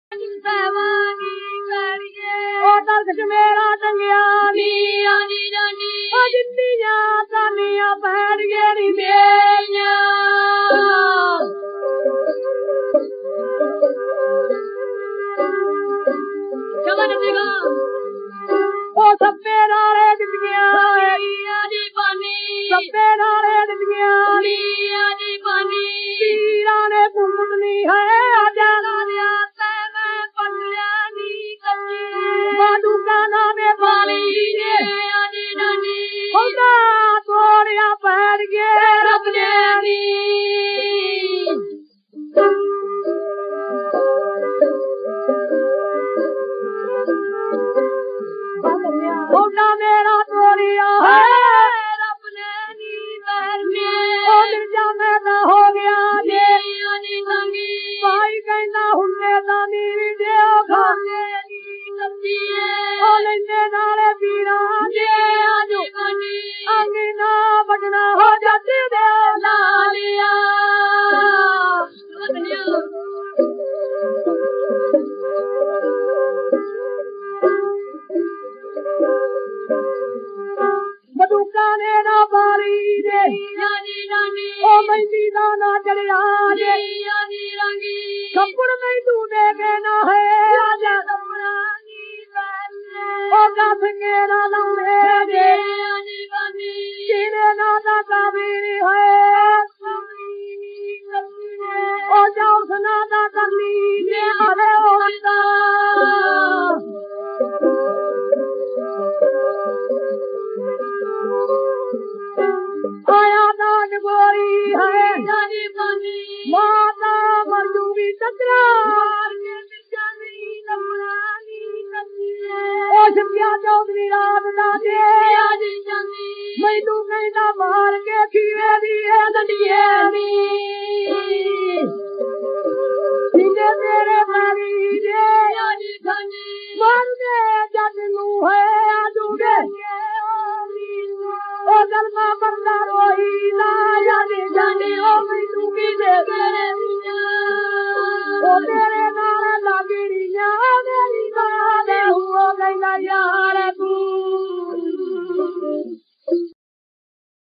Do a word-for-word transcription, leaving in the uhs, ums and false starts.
ਉਹ ਦਰਦ ਚ ਮੇਰਾ ਟੰਗਿਆ ਨੀ ਆਨੀ ਜਾਨੀ ਉਹ ਜਿੰਦੀਆਂ ਸਾਨੀਆਂ ਬੈਠ ਗਏ ਨੀ ਮੇਰੀਆਂ ਚਮਨ ਨਿਗਾ ਉਹ ਸੱਪੇ ਨਾਲੇ ਦਿੱਤੀਆਂ ਨੀ ਬਾਨੀ ਸੱਪੇ ਨਾਲੇ ਦਿੱਤੀਆਂ ਨੀ ਆਨੀ ਬਾਨੀ ਪੀਰਾਂ ਨੇ ਘੁੰਮਣੀ ਹੈ ਆਜਾ ਲਾਲਿਆ ਤੋੜਿਆ ਪੈਰ ਗਏ ਰੱਬ ਨੇ ਨੀ ਉਹਦਾ ਮੇਰਾ ਤੋੜਿਆ ਹੈ ਰੱਬ ਨੇ ਨੀ ਪੈਰ ਗਏ ਉਹ ਦਿਲ ਜਾਮੇ ਦਾ ਹੋ ਗਿਆ ਜੇ ਨੀ ਸੰਗੀ ਭਾਈ ਕਹਿੰਦਾ ਹੁੰਦੇ ਤਾਂ ਨੀ ਦਿਓ ਖਾਂਦੇ ਨੀ ਕੱਤੀਏ ਉਹ ਲੈਂਦੇ ਨਾਲੇ ਪੀਰਾਂ ਦੇ ਆਜੋ ਅੰਗੀ ਨਾ ਬਜਣਾ ਹੋ ਜੱਟ ਦੇ ਲਾਲਿਆ ਮਧੂਕਾ ਨੇ ਨਾ ਬਾਰੀ ਦੇ ਉਹ ਮਹਿੰਦੀ ਦਾ ਨਾ ਚੜਿਆ ਜੇ ਖੱਪੜ ਮੈਨੂੰ ਦੇ ਕੇ ਨਾ ਹੈ ਰਾਜਾ ਉਹ ਦੱਸ ਕੇ ਨਾ ਲਾਉਣੇ ਜੇ ਕਿਨੇ ਨਾ ਦਾ ਕਾਬੀਰ ਹੈ ਉਹ ਜਾਉ ਸਨਾ ਦਾ ਕਰਨੀ ਜੇ ਆਵੇ ਹੁੰਦਾ ਆਇਆ ਨਾਨ ਗੋਰੀ ਹੈ ਮਾਤਾ ਮਰ ਜੂਗੀ ਚਤਰਾ ਉਹ ਸ਼ਿਆ ਚੌਧਰੀ ਰਾਤ ਦਾ ਜੇ ਮੈਨੂੰ ਕਹਿੰਦਾ ਮਾਰ ਕੇ ਖੀਵੇ ਦੀ ਇਹ ਡੰਡੀਏ ਨੀ ਜਿੰਨੇ ਮੇਰੇ ਮਾਰੀ ਜੇ ਮਰਦੇ ਜੱਜ ਨੂੰ ਹੈ ਆਜੂਗੇ ਉਹ ਗਲਮਾ ਬੰਦਾ ਰੋਈ ਨਾ ਜਾਣੇ ਜਾਣੇ ਉਹ ਮੈਨੂੰ ਕੀ ਦੇ ਉਹ ਤੇਰੇ